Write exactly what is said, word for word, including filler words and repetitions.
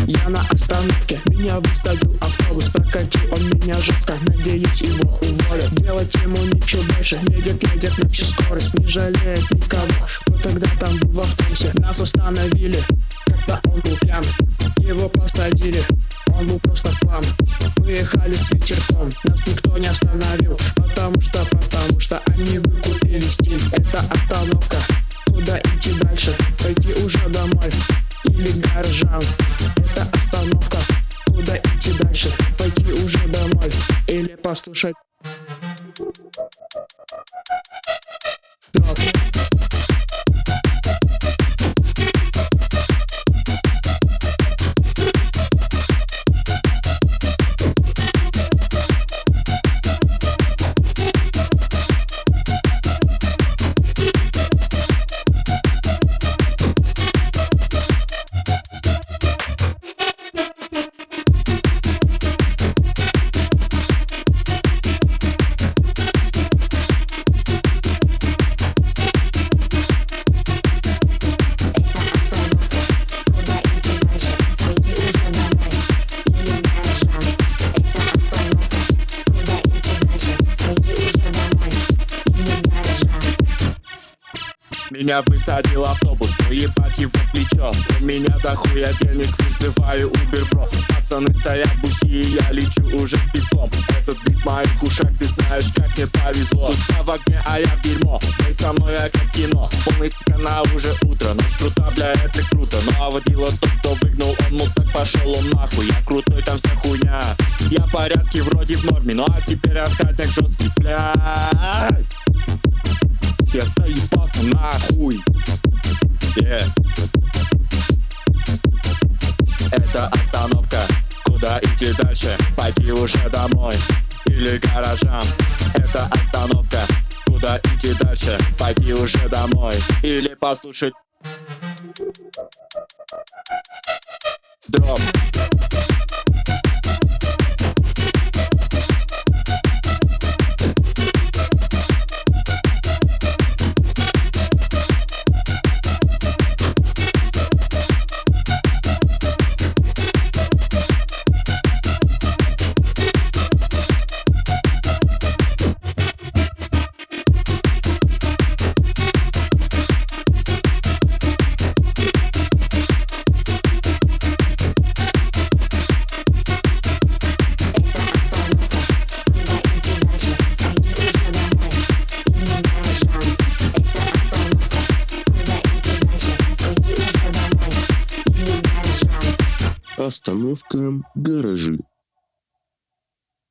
Я на остановке, меня высадил автобус. Прокатил он меня жестко, надеюсь его уволят. Делать ему ничего больше, едет, едет на всю скорость. Не жалеет никого, кто тогда там был в автобусе. Нас остановили, когда он был пьян. Его посадили, он был просто план. Мы ехали с ветерком, нас никто не остановил. Потому что, потому что они выкупили стиль. Это остановка, куда идти дальше? Пойти уже домой или гаражам? Это остановка, куда идти дальше? Пойти уже домой или послушать дроп. Меня высадил автобус, ну ебать его плечо. У меня дохуя денег, вызываю Uber Pro. Пацаны стоят буси, и я лечу уже в пивком. Этот бит моих ушах, ты знаешь, как мне повезло. Туса в огне, а я в дерьмо, ты со мной, я как кино. Полный стакан, а уже утро, ночь крута, бля, это круто. Но а водила тот, кто выгнал, он, ну так пошел он нахуй. Я крутой, там вся хуйня. Я в порядке, вроде в норме, ну а теперь отходняк жесткий, блядь. Я заебался нахуй. yeah. Это остановка, куда идти дальше? Пойти уже домой или гаражам? Это остановка, куда идти дальше? Пойти уже домой или послушать дроп. Остановка гаражи.